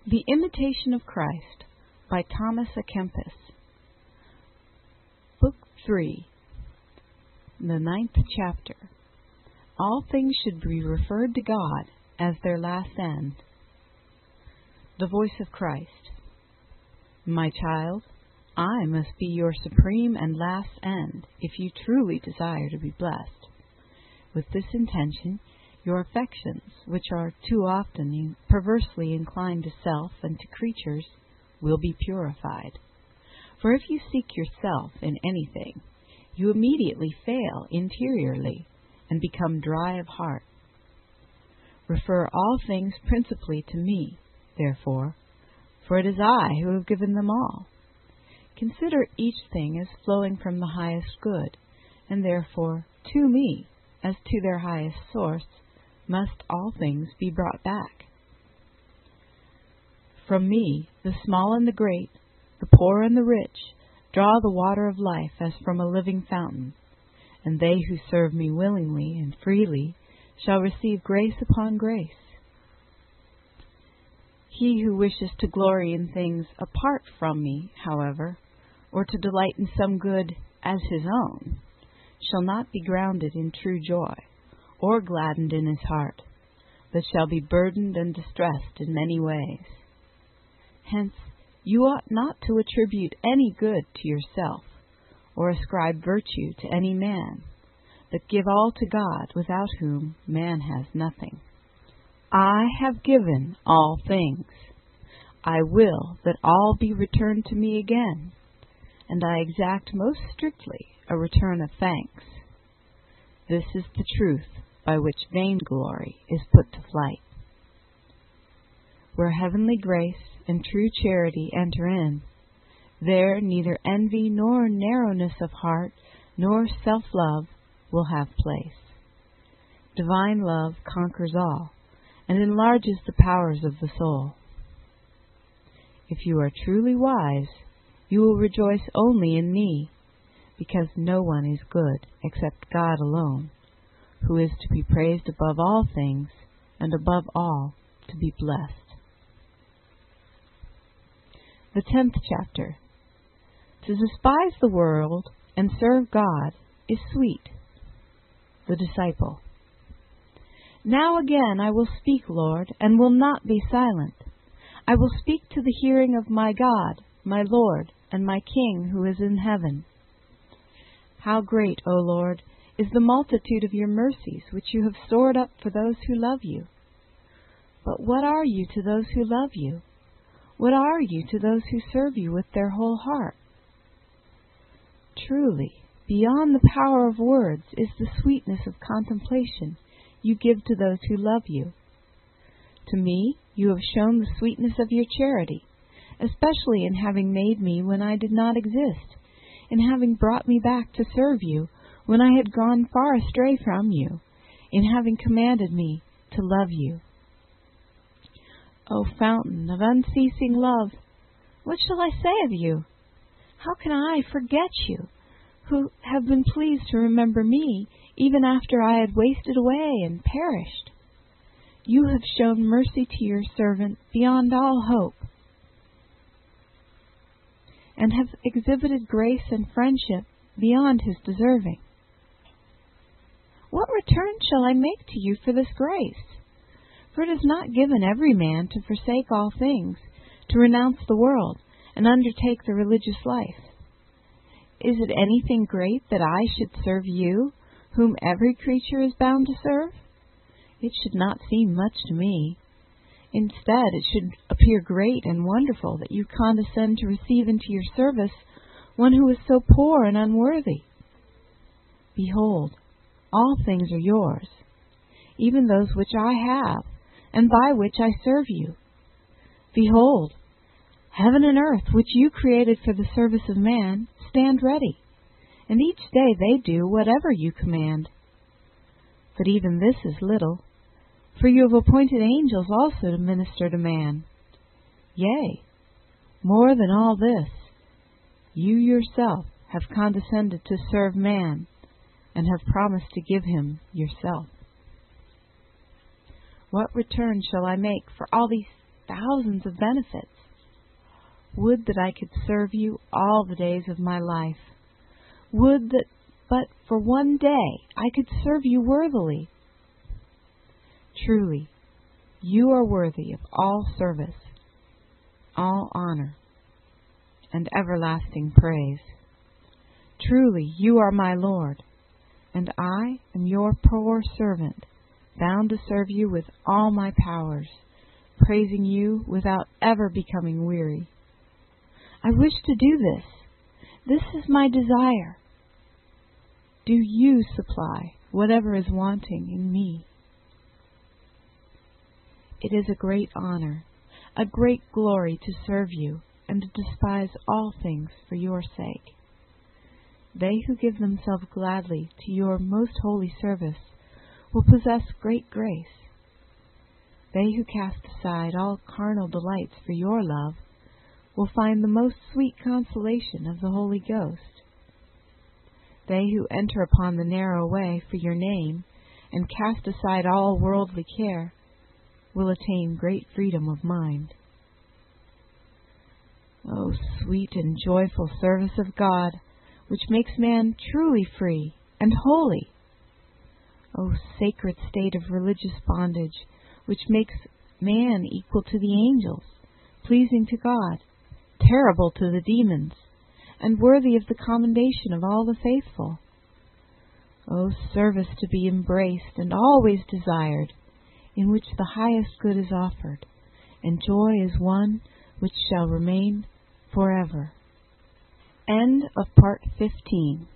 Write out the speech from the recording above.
The Imitation of Christ by Thomas à Kempis. Book 3, the 9th chapter. All things should be referred to God as their last end. The voice of Christ. My child, I must be your supreme and last end if you truly desire to be blessed. With this intention, your affections, which are too often perversely inclined to self and to creatures, will be purified. For if you seek yourself in anything, you immediately fail interiorly and become dry of heart. Refer all things principally to me, therefore, for it is I who have given them all. Consider each thing as flowing from the highest good, and therefore to me, as to their highest source, must all things be brought back. From me, the small and the great, the poor and the rich, draw the water of life as from a living fountain, and they who serve me willingly and freely shall receive grace upon grace. He who wishes to glory in things apart from me, however, or to delight in some good as his own, shall not be grounded in true joy, or gladdened in his heart, but shall be burdened and distressed in many ways. Hence, you ought not to attribute any good to yourself, or ascribe virtue to any man, but give all to God, without whom man has nothing. I have given all things. I will that all be returned to me again, and I exact most strictly a return of thanks. This is the truth by which vainglory is put to flight. Where heavenly grace and true charity enter in, there neither envy nor narrowness of heart nor self-love will have place. Divine love conquers all and enlarges the powers of the soul. If you are truly wise, you will rejoice only in me, because no one is good except God alone, who is to be praised above all things, and above all to be blessed. The 10th chapter. To despise the world and serve God is sweet. The disciple. Now again I will speak, Lord, and will not be silent. I will speak to the hearing of my God, my Lord, and my King who is in heaven. How great, O Lord, is the multitude of your mercies, which you have stored up for those who love you. But what are you to those who love you? What are you to those who serve you with their whole heart? Truly, beyond the power of words is the sweetness of contemplation you give to those who love you. To me you have shown the sweetness of your charity, especially in having made me when I did not exist, in having brought me back to serve you when I had gone far astray from you, in having commanded me to love you. O fountain of unceasing love, what shall I say of you? How can I forget you, who have been pleased to remember me, even after I had wasted away and perished? You have shown mercy to your servant beyond all hope, and have exhibited grace and friendship beyond his deserving. What return shall I make to you for this grace? For it is not given every man to forsake all things, to renounce the world, and undertake the religious life. Is it anything great that I should serve you, whom every creature is bound to serve? It should not seem much to me. Instead, it should appear great and wonderful that you condescend to receive into your service one who is so poor and unworthy. Behold, all things are yours, even those which I have, and by which I serve you. Behold, heaven and earth, which you created for the service of man, stand ready, and each day they do whatever you command. But even this is little, for you have appointed angels also to minister to man. Yea, more than all this, you yourself have condescended to serve man, and have promised to give him yourself. What return shall I make for all these thousands of benefits. Would that I could serve you all the days of my life. Would that but for one day I could serve you worthily. Truly, you are worthy of all service, all honor, and everlasting praise. Truly, you are my Lord, and I am your poor servant, bound to serve you with all my powers, praising you without ever becoming weary. I wish to do this. This is my desire. Do you supply whatever is wanting in me? It is a great honor, a great glory to serve you and to despise all things for your sake. They who give themselves gladly to your most holy service will possess great grace. They who cast aside all carnal delights for your love will find the most sweet consolation of the Holy Ghost. They who enter upon the narrow way for your name and cast aside all worldly care will attain great freedom of mind. O sweet and joyful service of God, which makes man truly free and holy! O sacred state of religious bondage, which makes man equal to the angels, pleasing to God, terrible to the demons, and worthy of the commendation of all the faithful! O service to be embraced and always desired, in which the highest good is offered, and joy is one which shall remain forever. End of Part 15.